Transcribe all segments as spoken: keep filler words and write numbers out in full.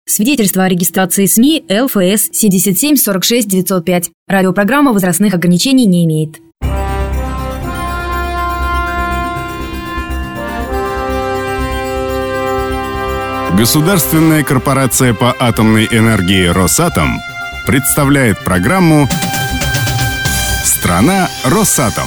Свидетельство о регистрации СМИ эл эф эс семьдесят семь сорок шесть девятьсот пять. Радиопрограмма возрастных ограничений не имеет. Государственная корпорация по атомной энергии «Росатом» представляет программу «Страна Росатом».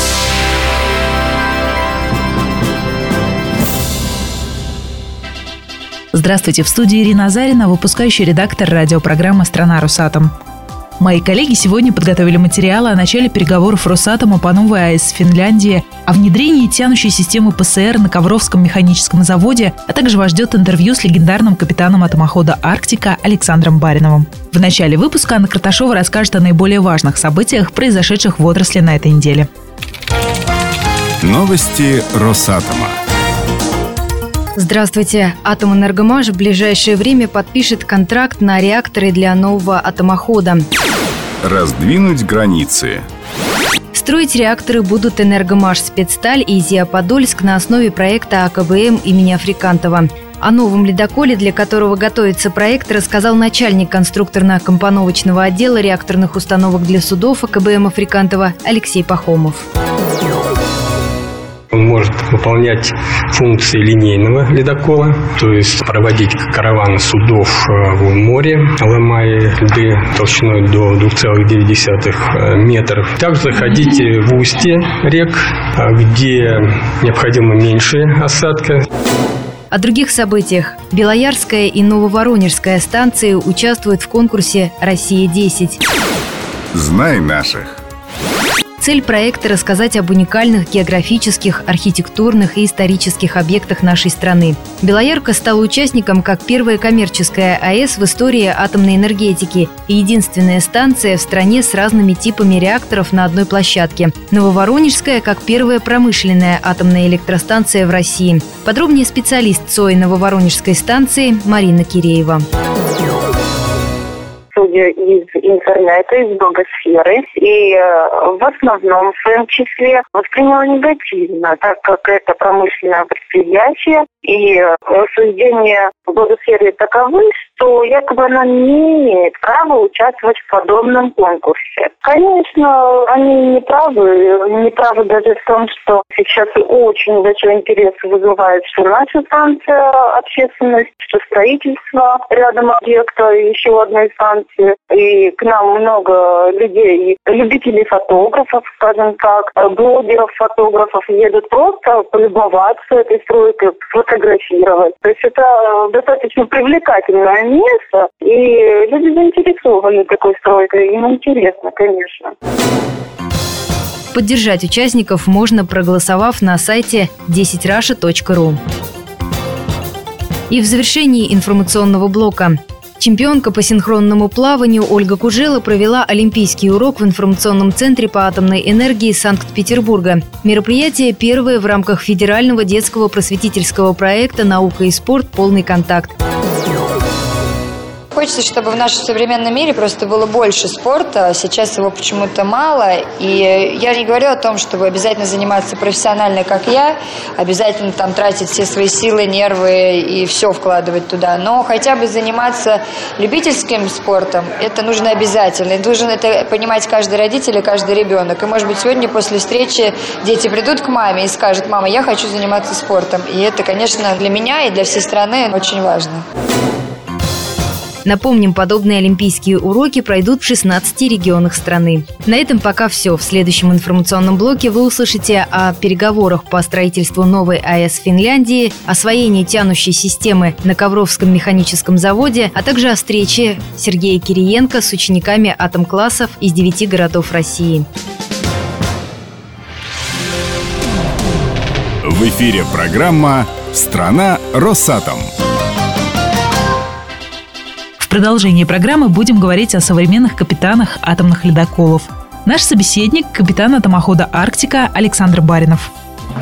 Здравствуйте, в студии Ирина Азарина, выпускающий редактор радиопрограммы «Страна Росатом». Мои коллеги сегодня подготовили материалы о начале переговоров Росатома по новой АЭС в Финляндии, о внедрении тянущей системы пэ эс эр на Ковровском механическом заводе, а также вас ждет интервью с легендарным капитаном атомохода «Арктика» Александром Бариновым. В начале выпуска Анна Карташова расскажет о наиболее важных событиях, произошедших в отрасли на этой неделе. Новости Росатома. Здравствуйте. Атомэнергомаш в ближайшее время подпишет контракт на реакторы для нового атомохода. Раздвинуть границы. Строить реакторы будут Энергомаш Спецсталь и ЗИА Подольск на основе проекта а ка бэ эм имени Африкантова. О новом ледоколе, для которого готовится проект, рассказал начальник конструкторно-компоновочного отдела реакторных установок для судов а ка бэ эм Африкантова Алексей Пахомов. Он может выполнять функции линейного ледокола, то есть проводить караваны судов в море, ломая льды толщиной до двух целых девяти десятых метров. Также заходить в устье рек, где необходимо меньше осадка. О других событиях. Белоярская и Нововоронежская станции участвуют в конкурсе «Россия-десять». Знай наших. Цель проекта – рассказать об уникальных географических, архитектурных и исторических объектах нашей страны. Белоярка стала участником как первая коммерческая АЭС в истории атомной энергетики и единственная станция в стране с разными типами реакторов на одной площадке. Нововоронежская как первая промышленная атомная электростанция в России. Подробнее специалист ЦОИ Нововоронежской станции Марина Киреева. Судя из интернета, из блогосферы, и э, в основном, в своем числе, восприняла негативно, так как это промышленное предприятие, и э, суждения в блогосфере таковы, что якобы она не имеет права участвовать в подобном конкурсе. Конечно, они не правы, не правы даже в том, что сейчас очень большой интерес вызывает, что наша станция общественность, что строительство рядом объекта, еще одной станции. И к нам много людей, любителей фотографов, скажем так, блогеров, фотографов едут просто полюбоваться этой стройкой, сфотографировать. То есть это достаточно привлекательное место, и люди заинтересованы такой стройкой, им интересно, конечно. Поддержать участников можно, проголосовав на сайте десять раша точка ру. И в завершении информационного блока. Чемпионка по синхронному плаванию Ольга Кужела провела олимпийский урок в информационном центре по атомной энергии Санкт-Петербурга. Мероприятие первое в рамках федерального детского просветительского проекта «Наука и спорт. Полный контакт». Хочется, чтобы в нашем современном мире просто было больше спорта. Сейчас его почему-то мало. И я не говорю о том, чтобы обязательно заниматься профессионально, как я, обязательно там тратить все свои силы, нервы и все вкладывать туда. Но хотя бы заниматься любительским спортом, это нужно обязательно. И должен это понимать каждый родитель и каждый ребенок. И, может быть, сегодня после встречи дети придут к маме и скажут: «Мама, я хочу заниматься спортом». И это, конечно, для меня и для всей страны очень важно. Напомним, подобные олимпийские уроки пройдут в шестнадцати регионах страны. На этом пока все. В следующем информационном блоке вы услышите о переговорах по строительству новой АЭС в Финляндии, освоении тянущей системы на Ковровском механическом заводе, а также о встрече Сергея Кириенко с учениками атом-классов из девяти городов России. В эфире программа «Страна Росатом». В продолжении программы будем говорить о современных капитанах атомных ледоколов. Наш собеседник – капитан атомохода «Арктика» Александр Баринов.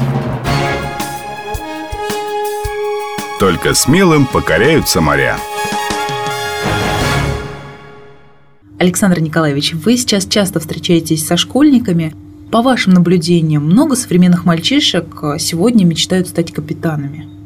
Только смелым покоряются моря. Александр Николаевич, вы сейчас часто встречаетесь со школьниками. По вашим наблюдениям, много современных мальчишек сегодня мечтают стать капитанами?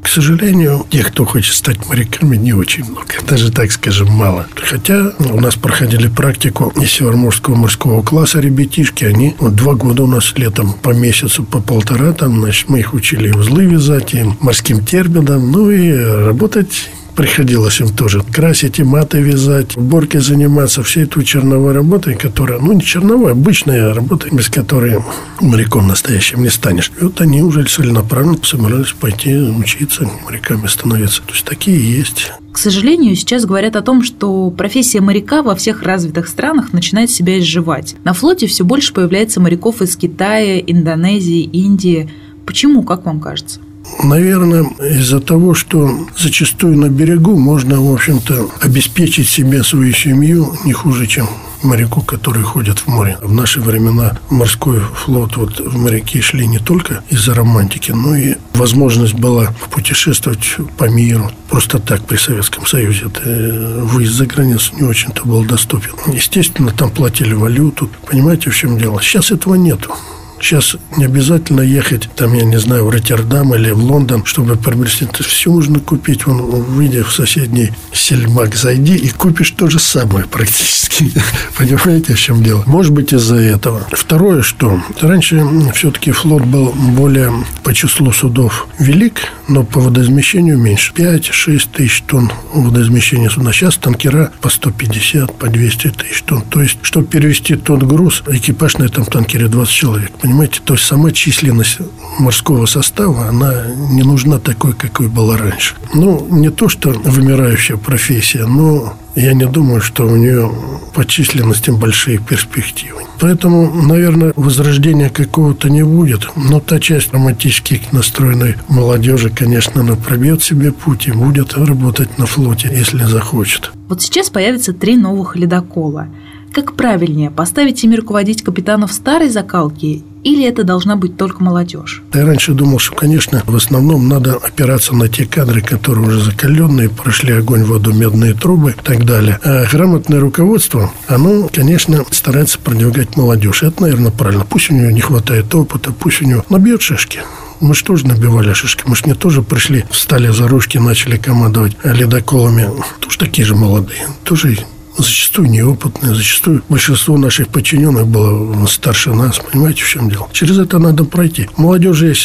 К сожалению, тех, кто хочет стать моряками, не очень много. Даже, так скажем, мало. Хотя у нас проходили практику из Североморского морского класса ребятишки. Они вот два года у нас летом по месяцу, по полтора. Там, значит, мы их учили и узлы вязать, и морским терминам. Ну и работать приходилось им тоже. Красить и маты вязать, уборкой заниматься. Всей той черновой работой, которая, ну, не черновой, обычная работа, без которой моряком настоящим не станешь. И вот они уже целенаправленно собирались пойти учиться, моряками становиться. То есть такие есть. К сожалению, сейчас говорят о том, что профессия моряка во всех развитых странах начинает себя изживать. На флоте все больше появляется моряков из Китая, Индонезии, Индии. Почему, как вам кажется? Наверное, из-за того, что зачастую на берегу можно, в общем-то, обеспечить себе свою семью не хуже, чем моряку, который ходит в море. В наши времена морской флот, вот в моряки шли не только из-за романтики, но и возможность была путешествовать по миру. Просто так при Советском Союзе это выезд за границу не очень-то был доступен. Естественно, там платили валюту. Понимаете, в чем дело? Сейчас этого нету. Сейчас не обязательно ехать, там, я не знаю, в Роттердам или в Лондон, чтобы приобрести. Это все можно купить. Вон, выйдя в соседний сельмак, зайди и купишь то же самое практически. Понимаете, в чем дело? Может быть, из-за этого. Второе, что раньше все-таки флот был более по числу судов велик, но по водоизмещению меньше. пять-шесть тысяч тонн водоизмещения суда. Сейчас танкера по сто пятьдесят, по двести тысяч тонн. То есть, чтобы перевести тот груз, экипаж на этом танкере двадцать человек. Понимаете, то есть сама численность морского состава, она не нужна такой, какой была раньше. Ну, не то, что вымирающая профессия, но я не думаю, что у нее по численности большие перспективы. Поэтому, наверное, возрождения какого-то не будет. Но та часть романтически настроенной молодежи, конечно, она пробьет себе путь и будет работать на флоте, если захочет. Вот сейчас появится три новых ледокола. Как правильнее, поставить ими руководить капитанов старой закалки, или это должна быть только молодежь? Я раньше думал, что, конечно, в основном надо опираться на те кадры, которые уже закаленные, прошли огонь, воду, медные трубы и так далее. А грамотное руководство, оно, конечно, старается продвигать молодежь. Это, наверное, правильно. Пусть у нее не хватает опыта, пусть у нее набьет шишки. Мы же тоже набивали шишки. Мы же не тоже пришли, встали за ручки, начали командовать ледоколами. Тоже такие же молодые. Тоже зачастую неопытные, зачастую большинство наших подчиненных было старше нас. Понимаете, в чем дело? Через это надо пройти. У молодежи есть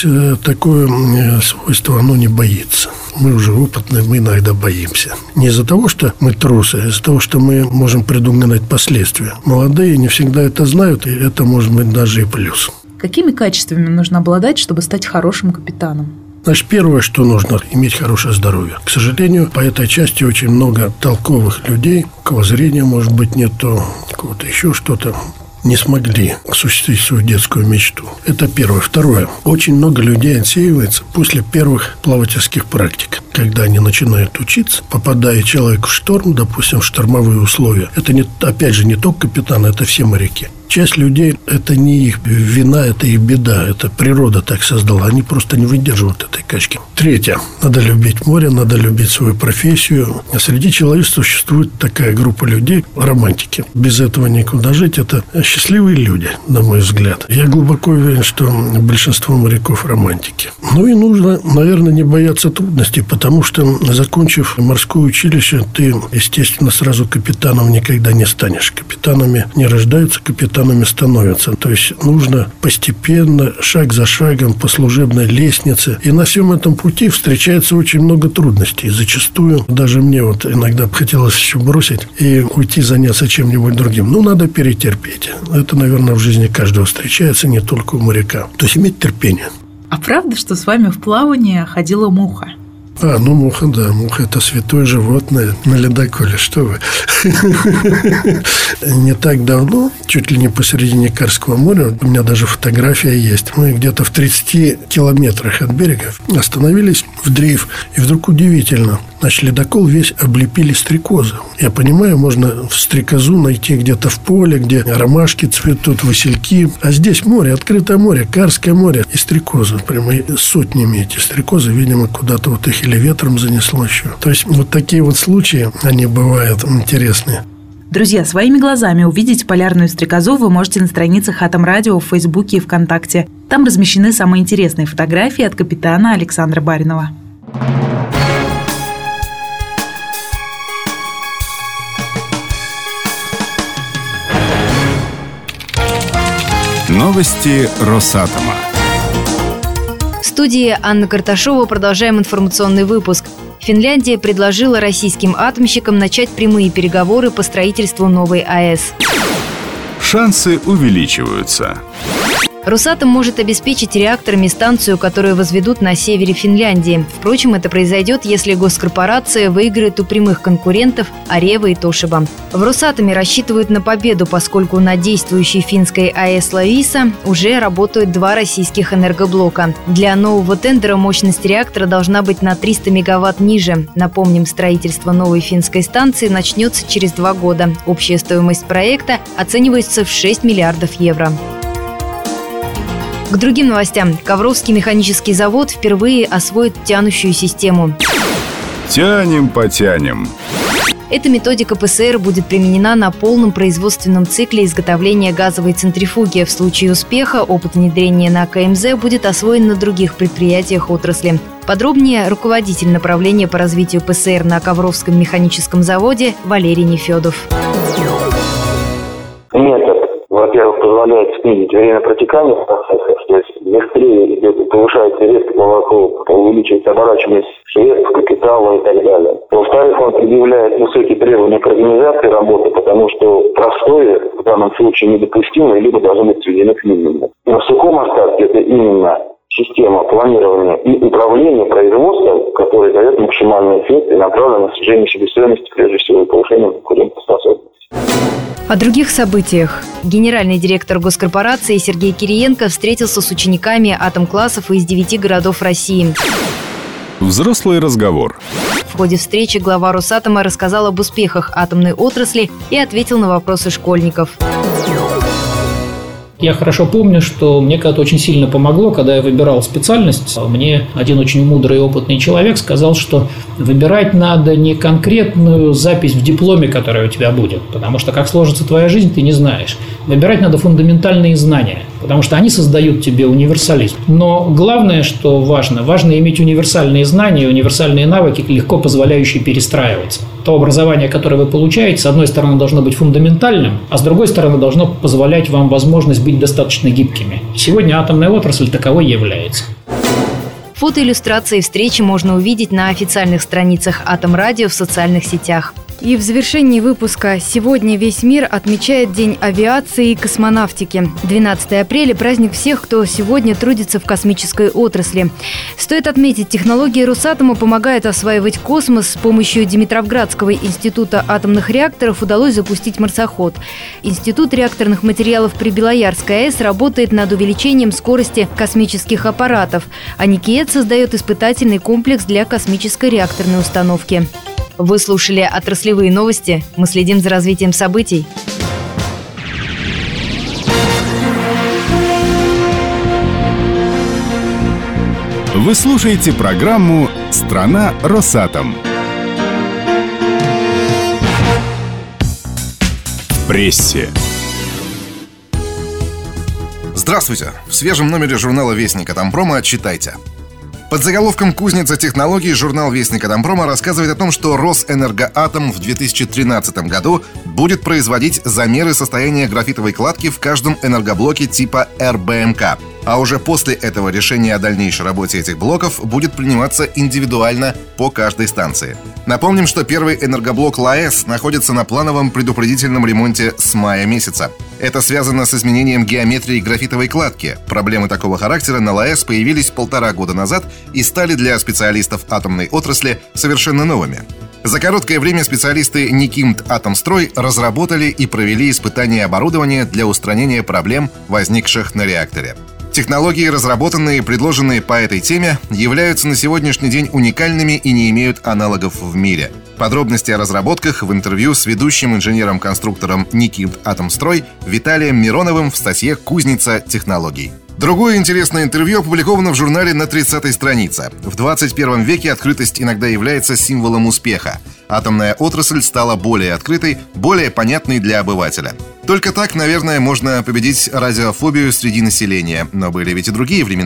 такое свойство, оно не боится. Мы уже опытные, мы иногда боимся. Не из-за того, что мы трусы, а из-за того, что мы можем предугадать последствия. Молодые не всегда это знают, и это может быть даже и плюс. Какими качествами нужно обладать, чтобы стать хорошим капитаном? Значит, первое, что нужно – иметь хорошее здоровье. К сожалению, по этой части очень много толковых людей, у кого зрения, может быть, нет, то кого-то еще что-то, не смогли осуществить свою детскую мечту. Это первое. Второе. Очень много людей отсеивается после первых плавательских практик. Когда они начинают учиться, попадая человек в шторм, допустим, в штормовые условия. Это, не, опять же, не только капитан, это все моряки. Часть людей – это не их вина, это их беда. Это природа так создала. Они просто не выдерживают этой качки. Третье. Надо любить море, надо любить свою профессию. А среди человечества существует такая группа людей – романтики. Без этого никуда жить. Это счастливые люди, на мой взгляд. Я глубоко уверен, что большинство моряков – романтики. Ну и нужно, наверное, не бояться трудностей, потому что, закончив морское училище, ты, естественно, сразу капитаном никогда не станешь. Капитанами не рождаются, капитанами становятся. То есть нужно постепенно, шаг за шагом по служебной лестнице. И на всем этом пути встречается очень много трудностей. Зачастую даже мне вот иногда хотелось все бросить и уйти заняться чем-нибудь другим. Ну, надо перетерпеть. Это, наверное, в жизни каждого встречается, не только у моряка. То есть иметь терпение. А правда, что с вами в плавание ходила муха? А, ну муха, да, муха – это святое животное на ледоколе, что вы. Не так давно, чуть ли не посередине Карского моря, у меня даже фотография есть, мы где-то в тридцати километрах от берега остановились в дрейф, и вдруг удивительно, значит, ледокол весь облепили стрекозы. Я понимаю, можно стрекозу найти где-то в поле, где ромашки цветут, васильки, а здесь море, открытое море, Карское море, и стрекозы, прямо сотнями эти стрекозы, видимо, куда-то вот их или ветром занесло еще. То есть вот такие вот случаи, они бывают интересные. Друзья, своими глазами увидеть полярную стрекозу вы можете на страницах Атом Радио в Фейсбуке и ВКонтакте. Там размещены самые интересные фотографии от капитана Александра Баринова. Новости Росатома. В студии Анна Карташова. Продолжаем информационный выпуск. Финляндия предложила российским атомщикам начать прямые переговоры по строительству новой АЭС. Шансы увеличиваются. Росатом может обеспечить реакторами станцию, которую возведут на севере Финляндии. Впрочем, это произойдет, если госкорпорация выиграет у прямых конкурентов Арева и Тошиба. В Росатоме рассчитывают на победу, поскольку на действующей финской АЭС Лависа уже работают два российских энергоблока. Для нового тендера мощность реактора должна быть на триста мегаватт ниже. Напомним, строительство новой финской станции начнется через два года. Общая стоимость проекта оценивается в шесть миллиардов евро. К другим новостям. Ковровский механический завод впервые освоит тянущую систему. Тянем, потянем. Эта методика ПСР будет применена на полном производственном цикле изготовления газовой центрифуги. В случае успеха опыт внедрения на КМЗ будет освоен на других предприятиях отрасли. Подробнее руководитель направления по развитию ПСР на Ковровском механическом заводе Валерий Нефедов. Метод, во-первых, позволяет снизить время протекания процесса, то есть быстрее идет, повышается резко поворот, увеличивается оборачиваемость средств, капитала и так далее. Во-вторых, он предъявляет высокие требования к организации работы, потому что простое в данном случае недопустимо, либо должно быть сведено к минимуму. На сухом остатке это именно система планирования и управления производством, которая дает максимальный эффект и направлена на снижение себестоимости, прежде всего, и повышение конкурентоспособности. О других событиях. Генеральный директор госкорпорации Сергей Кириенко встретился с учениками атом-классов из девяти городов России. Взрослый разговор. В ходе встречи глава Росатома рассказал об успехах атомной отрасли и ответил на вопросы школьников. Я хорошо помню, что мне когда-то очень сильно помогло, когда я выбирал специальность. Мне один очень мудрый и опытный человек сказал, что выбирать надо не конкретную запись в дипломе, которая у тебя будет, потому что как сложится твоя жизнь, ты не знаешь. Выбирать надо фундаментальные знания, потому что они создают тебе универсализм. Но главное, что важно, важно иметь универсальные знания, универсальные навыки, легко позволяющие перестраиваться. То образование, которое вы получаете, с одной стороны, должно быть фундаментальным, а с другой стороны, должно позволять вам возможность быть достаточно гибкими. Сегодня атомная отрасль таковой является. Фотоиллюстрации встречи можно увидеть на официальных страницах Атомрадио в социальных сетях. И в завершении выпуска сегодня весь мир отмечает День авиации и космонавтики. двенадцатого апреля – праздник всех, кто сегодня трудится в космической отрасли. Стоит отметить, технологии Росатома помогают осваивать космос. С помощью Димитровградского института атомных реакторов удалось запустить марсоход. Институт реакторных материалов при Белоярской АЭС работает над увеличением скорости космических аппаратов, а Никиет создает испытательный комплекс для космической реакторной установки. Вы слушали отраслевые новости. Мы следим за развитием событий. Вы слушаете программу «Страна Росатом». В прессе. Здравствуйте! В свежем номере журнала «Вестник Атомпрома» читайте. Под заголовком «Кузница технологий» журнал «Вестник Атомпрома» рассказывает о том, что Росэнергоатом в две тысячи тринадцатом году будет производить замеры состояния графитовой кладки в каждом энергоблоке типа эр бэ эм ка. А уже после этого решение о дальнейшей работе этих блоков будет приниматься индивидуально по каждой станции. Напомним, что первый энергоблок ЛАЭС находится на плановом предупредительном ремонте с мая месяца. Это связано с изменением геометрии графитовой кладки. Проблемы такого характера на ЛАЭС появились полтора года назад и стали для специалистов атомной отрасли совершенно новыми. За короткое время специалисты Никимт Атомстрой разработали и провели испытания оборудования для устранения проблем, возникших на реакторе. Технологии, разработанные и предложенные по этой теме, являются на сегодняшний день уникальными и не имеют аналогов в мире. Подробности о разработках в интервью с ведущим инженером-конструктором Никимт Атомстрой Виталием Мироновым в статье «Кузница технологий». Другое интересное интервью опубликовано в журнале на тридцатой странице. В двадцать первом веке открытость иногда является символом успеха. Атомная отрасль стала более открытой, более понятной для обывателя. Только так, наверное, можно победить радиофобию среди населения. Но были ведь и другие времена.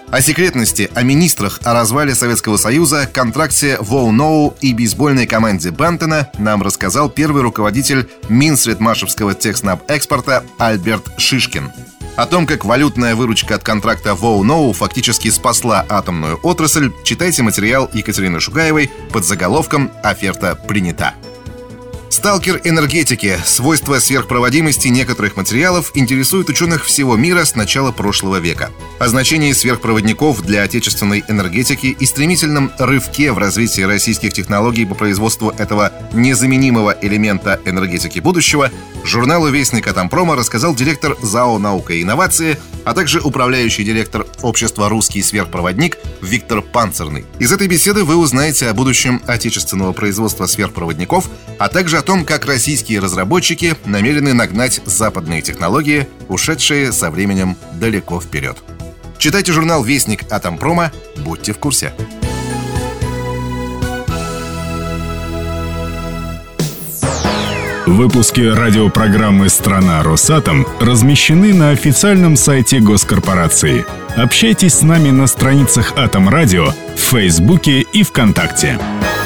О секретности, о министрах, о развале Советского Союза, контракте Воу-Ноу и бейсбольной команде Бентона нам рассказал первый руководитель Минсредмашевского техснаб-экспорта Альберт Шишкин. О том, как валютная выручка от контракта Воу-Ноу фактически спасла атомную отрасль, читайте материал Екатерины Шугаевой под заголовком «Оферта принята». Сталкер энергетики. Свойства сверхпроводимости некоторых материалов интересуют ученых всего мира с начала прошлого века. О значении сверхпроводников для отечественной энергетики и стремительном рывке в развитии российских технологий по производству этого незаменимого элемента энергетики будущего журналу «Вестник Атомпрома» рассказал директор ЗАО «Наука и инновации», а также управляющий директор общества «Русский сверхпроводник» Виктор Панцирный. Из этой беседы вы узнаете о будущем отечественного производства сверхпроводников, а также о том, как российские разработчики намерены нагнать западные технологии, ушедшие со временем далеко вперед. Читайте журнал «Вестник Атомпрома», будьте в курсе. Выпуски радиопрограммы «Страна Росатом» размещены на официальном сайте госкорпорации. Общайтесь с нами на страницах Атом Радио в Фейсбуке и ВКонтакте.